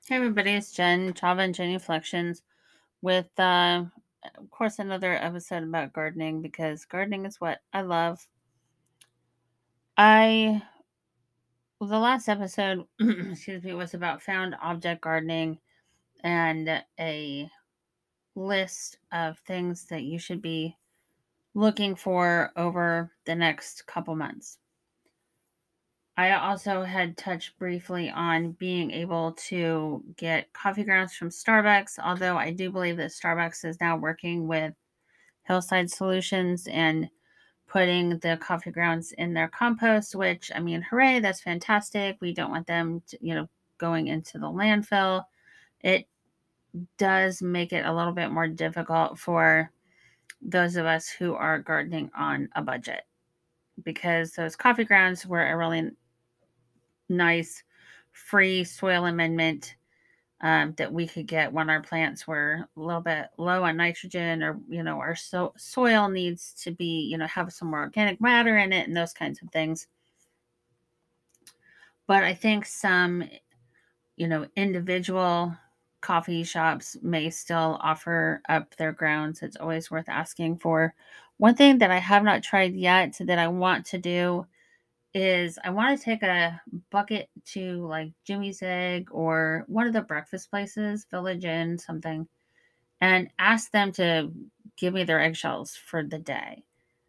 Hey everybody, it's Jen, Java and Jenny Reflections with, of course, another episode about gardening because gardening is what I love. I, the last episode, excuse me, was about found object gardening and a list of things that you should be looking for over the next couple months. I also had touched briefly on being able to get coffee grounds from Starbucks, although I do believe that Starbucks is now working with Hillside Solutions and putting the coffee grounds in their compost, which, I mean, hooray, that's fantastic. We don't want them to, going into the landfill. It does make it a little bit more difficult for those of us who are gardening on a budget because those coffee grounds were a really nice free soil amendment that we could get when our plants were a little bit low on nitrogen, or our soil needs to be, have some more organic matter in it and those kinds of things. But I think some, individual coffee shops may still offer up their grounds. It's always worth asking for. One thing that I have not tried yet that I want to do is I want to take a bucket to like Jimmy's Egg or one of the breakfast places, Village Inn, something, and ask them to give me their eggshells for the day.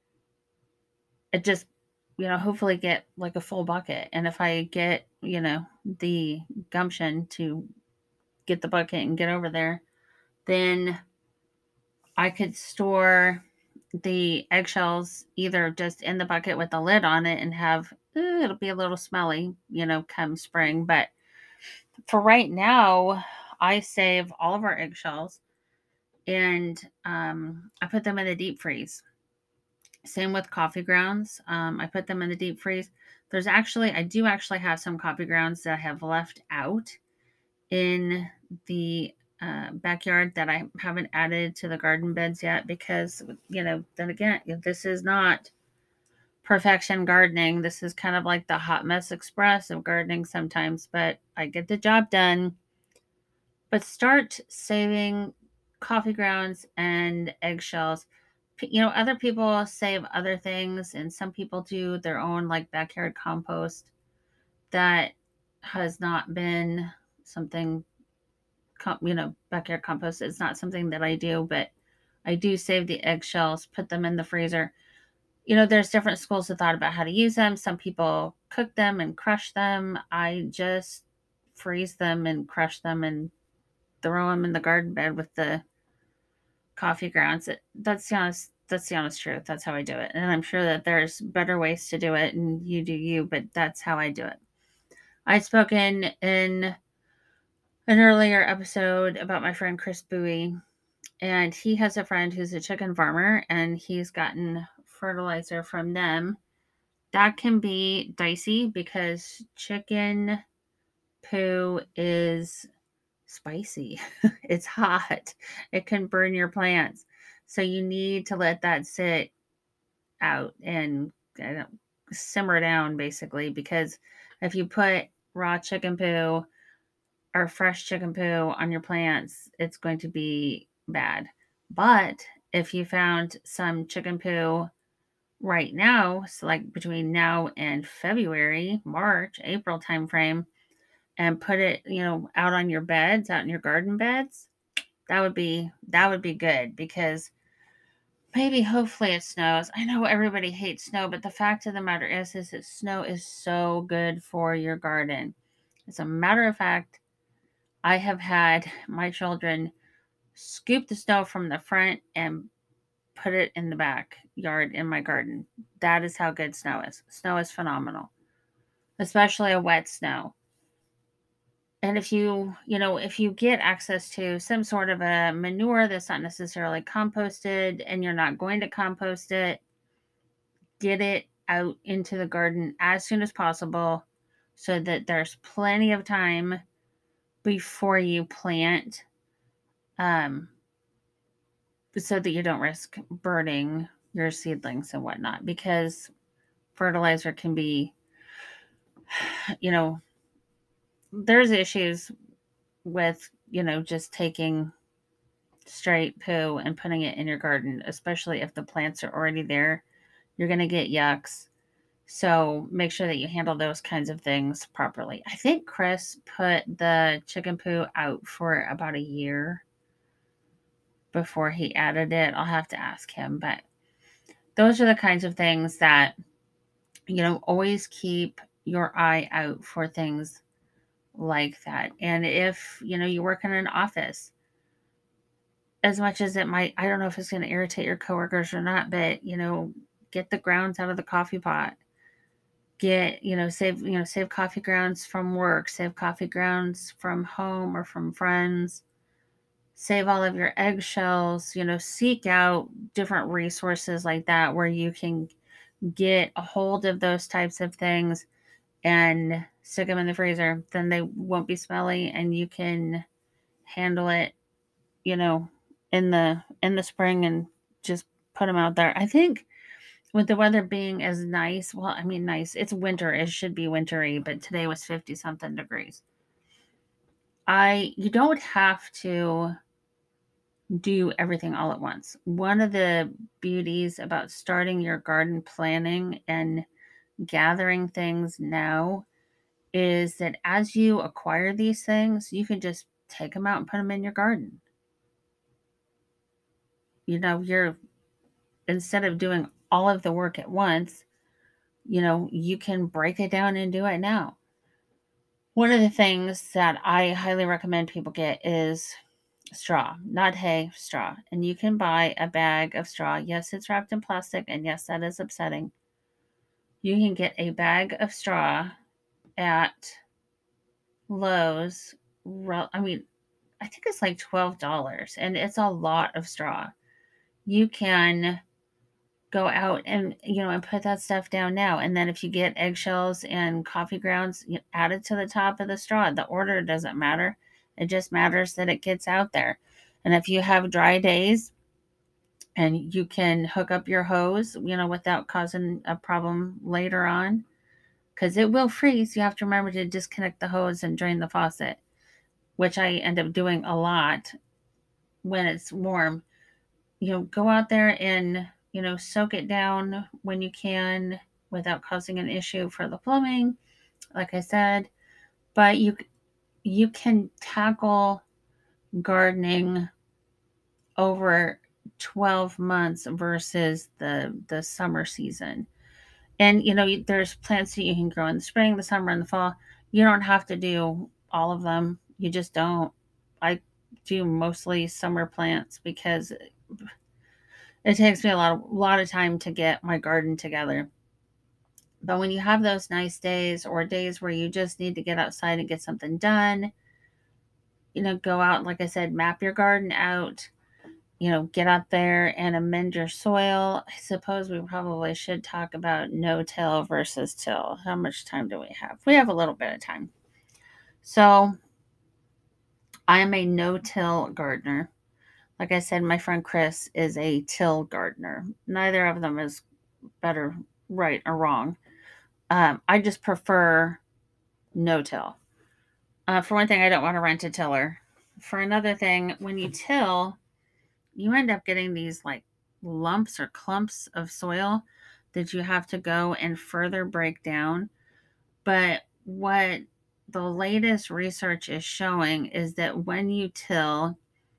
It just, hopefully get like a full bucket. And if I get, the gumption to get the bucket and get over there, then I could store the eggshells either just in the bucket with the lid on it and have, it'll be a little smelly, come spring. But for right now, I save all of our eggshells and I put them in the deep freeze. Same with coffee grounds. I put them in the deep freeze. I do actually have some coffee grounds that I have left out in the backyard that I haven't added to the garden beds yet because, then again, this is not perfection gardening. This is kind of like the hot mess express of gardening sometimes, but I get the job done. But start saving coffee grounds and eggshells. Other people save other things, and some people do their own like backyard compost. That has not been something, backyard compost is not something that I do, but I do save the eggshells, put them in the freezer. There's different schools of thought about how to use them. Some people cook them and crush them. I just freeze them and crush them and throw them in the garden bed with the coffee grounds. That's the honest truth. That's how I do it. And I'm sure that there's better ways to do it and you do you, but that's how I do it. I'd spoken in an earlier episode about my friend Chris Bowie, and he has a friend who's a chicken farmer and he's gotten fertilizer from them. That can be dicey because chicken poo is spicy. It's hot. It can burn your plants. So you need to let that sit out and simmer down basically, because if you put raw chicken poo or fresh chicken poo on your plants, it's going to be bad. But if you found some chicken poo right now, so like between now and February, March, April timeframe, and put it, out on your beds, out in your garden beds, that would be good because maybe hopefully it snows. I know everybody hates snow, but the fact of the matter is that snow is so good for your garden. As a matter of fact, I have had my children scoop the snow from the front and put it in the backyard in my garden. That is how good snow is. Snow is phenomenal, especially a wet snow. And if you get access to some sort of a manure that's not necessarily composted and you're not going to compost it, get it out into the garden as soon as possible so that there's plenty of time before you plant, um, so that you don't risk burning your seedlings and whatnot, because fertilizer can be, you know, there's issues with, just taking straight poo and putting it in your garden, especially if the plants are already there. You're going to get yucks. So make sure that you handle those kinds of things properly. I think Chris put the chicken poo out for about a year before he added it. I'll have to ask him, but those are the kinds of things that, always keep your eye out for things like that. And if, you work in an office, as much as it might, I don't know if it's going to irritate your coworkers or not, but, get the grounds out of the coffee pot. Get, save coffee grounds from work, save coffee grounds from home or from friends, save all of your eggshells, seek out different resources like that where you can get a hold of those types of things and stick them in the freezer. Then they won't be smelly and you can handle it, you know, in the spring and just put them out there. I think with the weather being as nice, well, I mean nice. It's winter. It should be wintry, but today was 50 something degrees. You don't have to do everything all at once. One of the beauties about starting your garden planning and gathering things now is that as you acquire these things, you can just take them out and put them in your garden. You're instead of doing all of the work at once, you can break it down and do it now. One of the things that I highly recommend people get is straw, not hay, straw. And you can buy a bag of straw. Yes, it's wrapped in plastic, and yes, that is upsetting. You can get a bag of straw at Lowe's. I mean, I think it's like $12, and it's a lot of straw. You can go out and put that stuff down now, and then if you get eggshells and coffee grounds, add it to the top of the straw. The order doesn't matter. It just matters that it gets out there. And if you have dry days and you can hook up your hose, without causing a problem later on, because it will freeze. You have to remember to disconnect the hose and drain the faucet, which I end up doing a lot when it's warm. Go out there and, soak it down when you can without causing an issue for the plumbing, like I said. But you can tackle gardening over 12 months versus the summer season. And there's plants that you can grow in the spring, the summer, and the fall. You don't have to do all of them. You just don't. I do mostly summer plants because it takes me a lot of time to get my garden together. But when you have those nice days or days where you just need to get outside and get something done, go out, like I said, map your garden out, get out there and amend your soil. I suppose we probably should talk about no-till versus till. How much time do we have? We have a little bit of time. So I am a no-till gardener. Like I said, my friend Chris is a till gardener. Neither of them is better, right, or wrong. I just prefer no-till. For one thing, I don't want to rent a tiller. For another thing, when you till, you end up getting these like lumps or clumps of soil that you have to go and further break down. But what the latest research is showing is that when you till,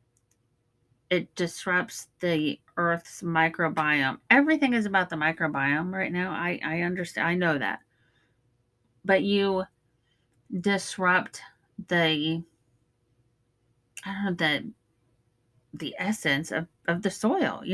it disrupts the earth's microbiome. Everything is about the microbiome right now. I understand. I know that. But you disrupt the I don't know the essence of the soil.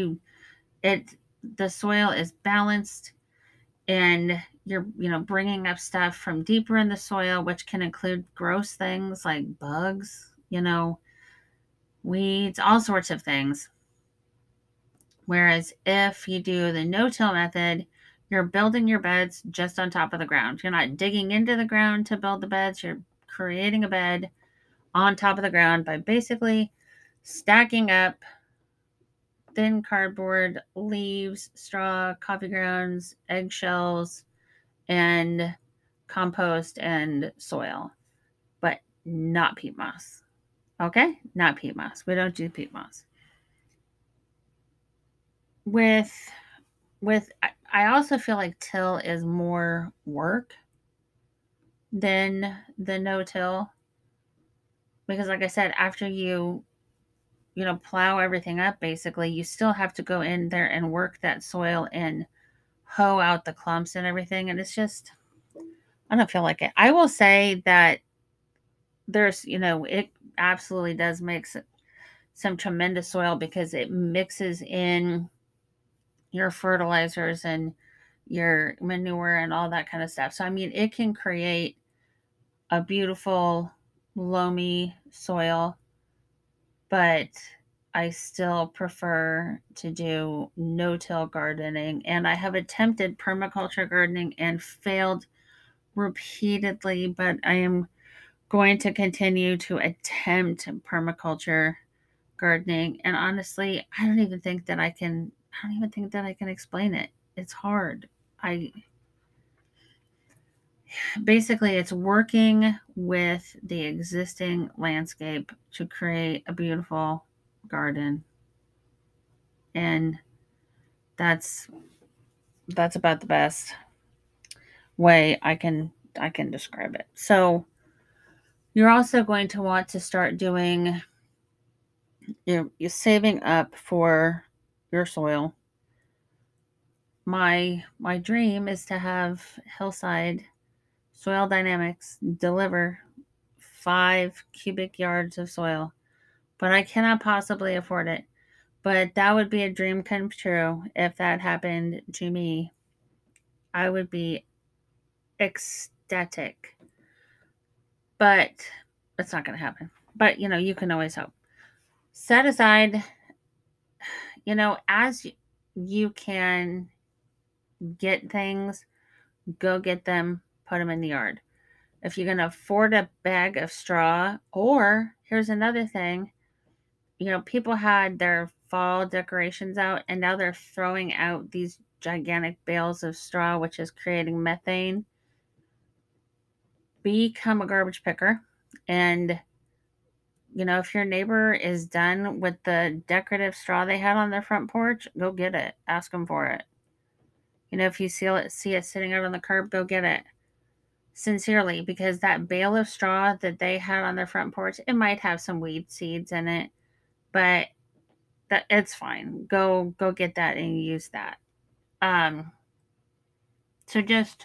The soil is balanced and you're bringing up stuff from deeper in the soil, which can include gross things like bugs, weeds, all sorts of things. Whereas if you do the no-till method, you're building your beds just on top of the ground. You're not digging into the ground to build the beds. You're creating a bed on top of the ground by basically stacking up thin cardboard, leaves, straw, coffee grounds, eggshells, and compost and soil. But not peat moss. Okay? Not peat moss. We don't do peat moss. With I also feel like till is more work than the no till, because like I said, after plow everything up, basically you still have to go in there and work that soil and hoe out the clumps and everything, and it's just, I don't feel like it. I will say that it absolutely does make some tremendous soil because it mixes in your fertilizers and your manure and all that kind of stuff. So I mean, it can create a beautiful loamy soil, but I still prefer to do no-till gardening, and I have attempted permaculture gardening and failed repeatedly, but I am going to continue to attempt permaculture gardening. And honestly, I don't even think that I can explain it. It's hard. I Basically, it's working with the existing landscape to create a beautiful garden. And that's that's about the best way I can describe it. So, you're also going to want to start doing you're saving up for your soil. My dream is to have Hillside Soil Dynamics deliver 5 cubic yards of soil, but I cannot possibly afford it. But that would be a dream come true if that happened to me. I would be ecstatic. But it's not going to happen. But you can always hope. Set aside, as you can get things, go get them, put them in the yard. If you're going to afford a bag of straw, or here's another thing, people had their fall decorations out and now they're throwing out these gigantic bales of straw, which is creating methane. Become a garbage picker. And, if your neighbor is done with the decorative straw they had on their front porch, go get it. Ask them for it. If you see it sitting out on the curb, go get it. Sincerely, because that bale of straw that they had on their front porch, it might have some weed seeds in it, but that it's fine. Go get that and use that. Um, so just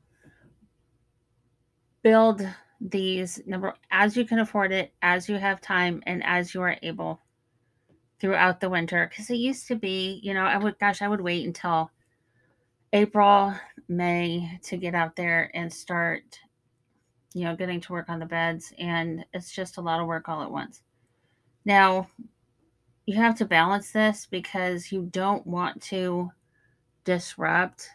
build these number as you can afford it, as you have time, and as you are able throughout the winter. Because it used to be, I would wait until April, May to get out there and start, getting to work on the beds, and it's just a lot of work all at once. Now, you have to balance this because you don't want to disrupt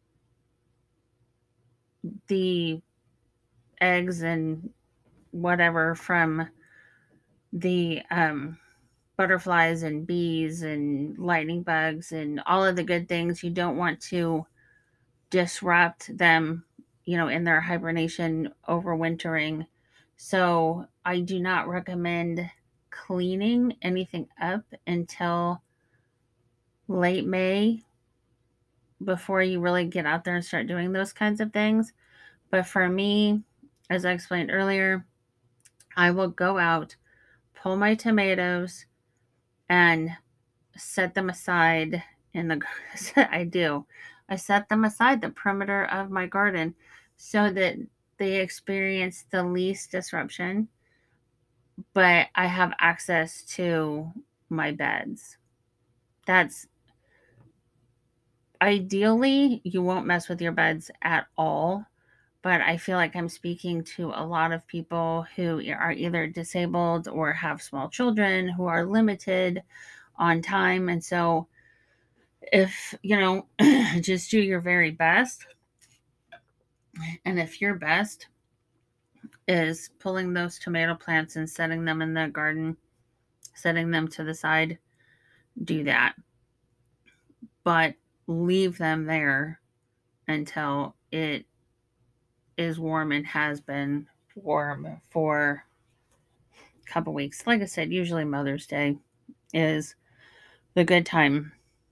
the eggs and whatever from the butterflies and bees and lightning bugs and all of the good things. You don't want to disrupt them, in their hibernation overwintering. So I do not recommend cleaning anything up until late May before you really get out there and start doing those kinds of things. But for me, as I explained earlier, I will go out, pull my tomatoes, and set them aside in the I do. I set them aside the perimeter of my garden so that they experience the least disruption, but I have access to my beds. That's ideally you won't mess with your beds at all, but I feel like I'm speaking to a lot of people who are either disabled or have small children who are limited on time. And so if just do your very best, and if your best is pulling those tomato plants and setting them in the garden, setting them to the side, do that, but leave them there until it is warm and has been warm for a couple weeks. Like I said, usually Mother's Day is the good time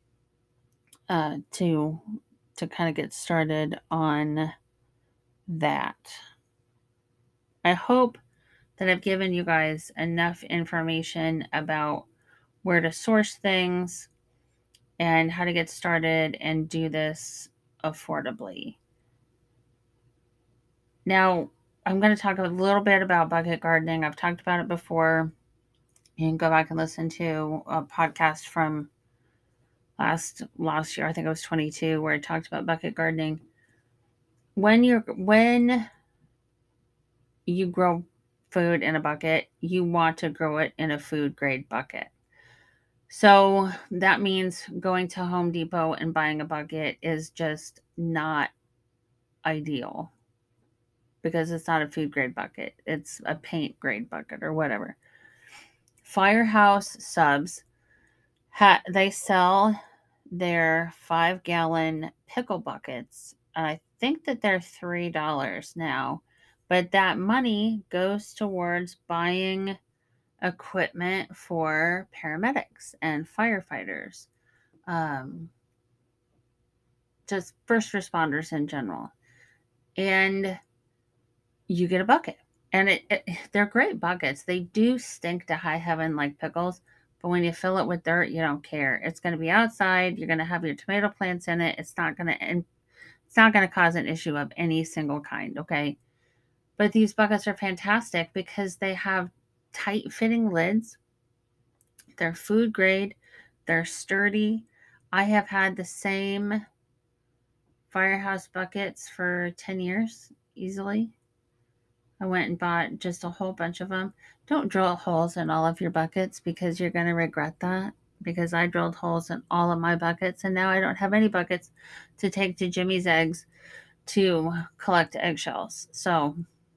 to kind of get started on that. I hope that I've given you guys enough information about where to source things and how to get started and do this affordably. Now, I'm going to talk a little bit about bucket gardening. I've talked about it before. You can go back and listen to a podcast from last year. I think it was 22, where I talked about bucket gardening. When you grow food in a bucket, you want to grow it in a food grade bucket. So that means going to Home Depot and buying a bucket is just not ideal because it's not a food grade bucket. It's a paint grade bucket or whatever. Firehouse Subs, they sell their 5-gallon pickle buckets. I think that they're $3 now, but that money goes towards buying equipment for paramedics and firefighters, um, just first responders in general. And you get a bucket. And they're great buckets. They do stink to high heaven like pickles, but when you fill it with dirt, you don't care. It's going to be outside. You're going to have your tomato plants in it. It's not going to cause an issue of any single kind, okay? But these buckets are fantastic because they have tight fitting lids. They're food grade. They're sturdy. I have had the same Firehouse buckets for 10 years easily. I went and bought just a whole bunch of them. Don't drill holes in all of your buckets because you're going to regret that. Because I drilled holes in all of my buckets and now I don't have any buckets to take to Jimmy's Eggs to collect eggshells. So,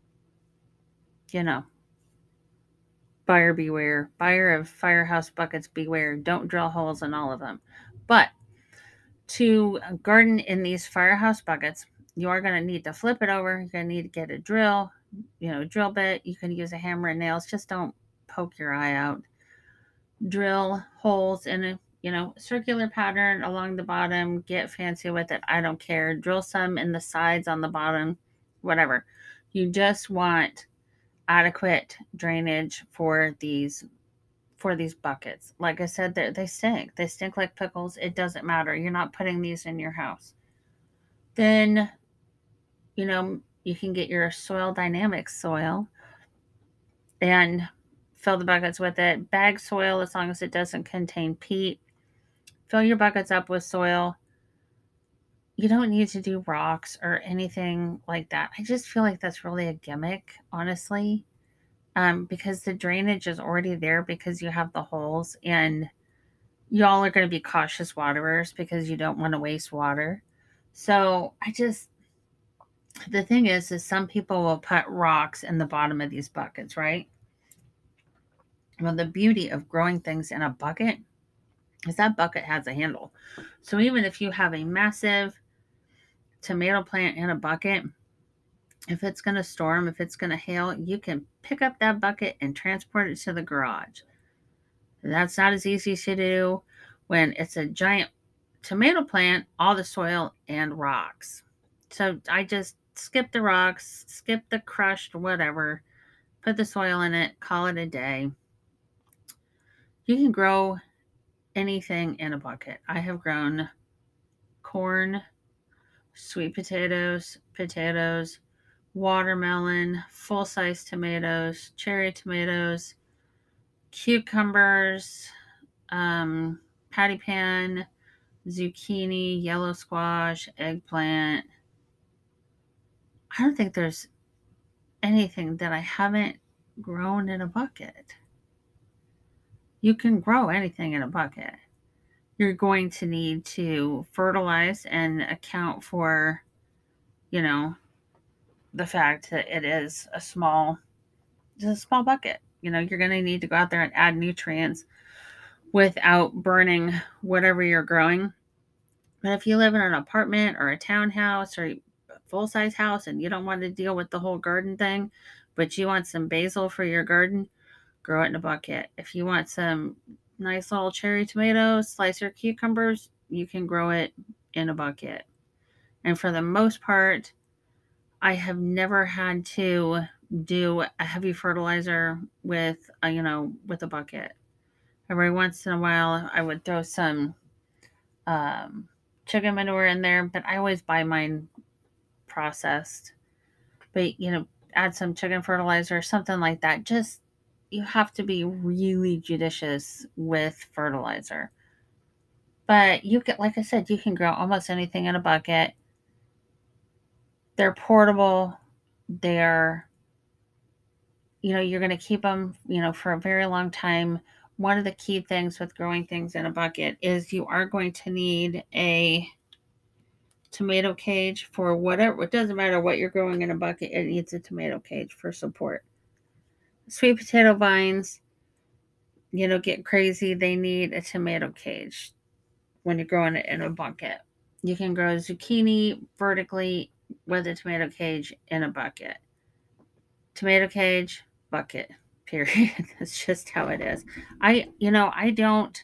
buyer beware. Buyer of Firehouse buckets beware. Don't drill holes in all of them. But to garden in these Firehouse buckets, you are going to need to flip it over. You're going to need to get a drill, drill bit. You can use a hammer and nails. Just don't poke your eye out. Drill holes in a, circular pattern along the bottom. Get fancy with it. I don't care. Drill some in the sides on the bottom, whatever. You just want adequate drainage for these buckets. Like I said, they stink. They stink like pickles. It doesn't matter. You're not putting these in your house. Then, you can get your Soil Dynamics soil and fill the buckets with it. Bag soil as long as it doesn't contain peat. Fill your buckets up with soil. You don't need to do rocks or anything like that. I just feel like that's really a gimmick, honestly, because the drainage is already there because you have the holes, and y'all are going to be cautious waterers because you don't want to waste water. So the thing is some people will put rocks in the bottom of these buckets, right? Well, the beauty of growing things in a bucket is that bucket has a handle. So even if you have a massive tomato plant in a bucket, if it's going to storm, if it's going to hail, you can pick up that bucket and transport it to the garage. That's not as easy to do when it's a giant tomato plant, all the soil and rocks. So I just skip the rocks, skip the crushed whatever, put the soil in it, call it a day. You can grow anything in a bucket. I have grown corn, sweet potatoes, watermelon, full-size tomatoes, cherry tomatoes, cucumbers, patty pan, zucchini, yellow squash, eggplant. I don't think there's anything that I haven't grown in a bucket. You can grow anything in a bucket. You're going to need to fertilize and account for, the fact that it is a small bucket. You're going to need to go out there and add nutrients without burning whatever you're growing. But if you live in an apartment or a townhouse or full-size house and you don't want to deal with the whole garden thing, but you want some basil for your garden, grow it in a bucket. If you want some nice little cherry tomatoes, slice your cucumbers, you can grow it in a bucket. And for the most part, I have never had to do a heavy fertilizer with with a bucket. Every once in a while, I would throw some um, chicken manure in there, but I always buy mine processed. But add some chicken fertilizer, something like that. Just you have to be really judicious with fertilizer. But you can, like I said, you can grow almost anything in a bucket. They're portable. They're, you're going to keep them, for a very long time. One of the key things with growing things in a bucket is you are going to need a tomato cage for whatever. It doesn't matter what you're growing in a bucket, it needs a tomato cage for support. Sweet potato vines, get crazy. They need a tomato cage when you're growing it in a bucket. You can grow zucchini vertically with a tomato cage in a bucket. Tomato cage, bucket, period. That's just how it is. I don't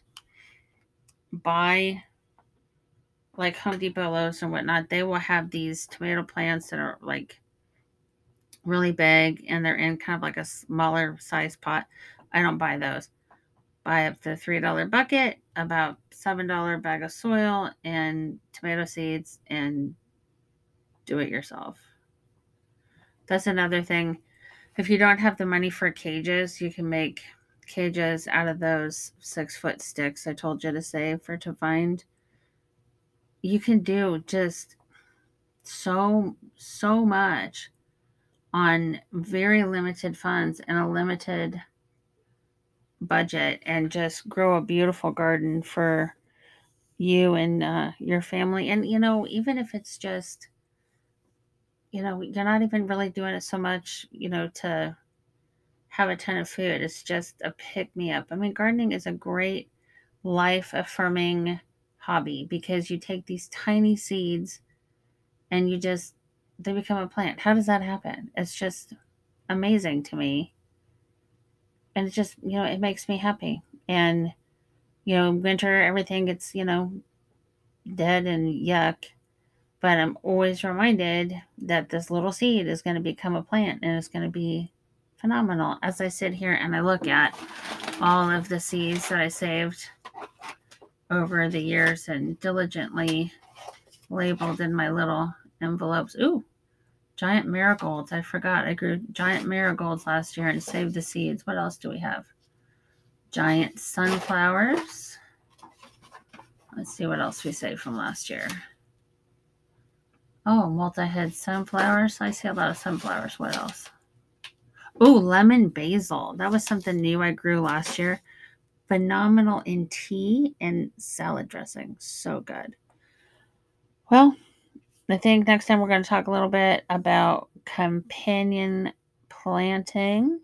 buy like Home Depot, Lowe's, and whatnot. They will have these tomato plants that are like really big and they're in kind of like a smaller size pot. I don't buy those. Buy up the $3 bucket, about $7 bag of soil and tomato seeds, and do it yourself. That's another thing. If you don't have the money for cages, you can make cages out of those 6-foot sticks I told you to save for to find. You can do just so much on very limited funds and a limited budget, and just grow a beautiful garden for you and your family. And even if it's just, you're not even really doing it so much, to have a ton of food. It's just a pick me up. I mean, gardening is a great life affirming hobby because you take these tiny seeds and they become a plant. How does that happen? It's just amazing to me. And it just, it makes me happy. And, winter, everything gets, dead and yuck. But I'm always reminded that this little seed is going to become a plant and it's going to be phenomenal. As I sit here and I look at all of the seeds that I saved over the years and diligently labeled in my little envelopes. Ooh, giant marigolds. I forgot. I grew giant marigolds last year and saved the seeds. What else do we have? Giant sunflowers. Let's see what else we saved from last year. Oh, multi-head sunflowers. I see a lot of sunflowers. What else? Oh, lemon basil. That was something new I grew last year. Phenomenal in tea and salad dressing. So good. Well, I think next time we're going to talk a little bit about companion planting.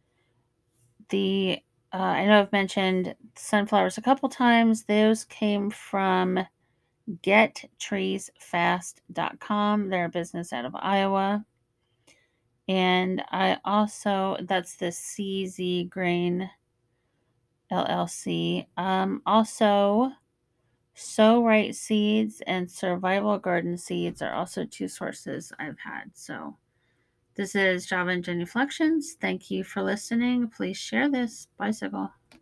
I know I've mentioned sunflowers a couple times. Those came from gettreesfast.com. They're a business out of Iowa. And that's the CZ Grain LLC. Also, Sow Right Seeds and Survival Garden Seeds are also two sources I've had. So this is Java and Genuflections. Thank you for listening. Please share this bicycle.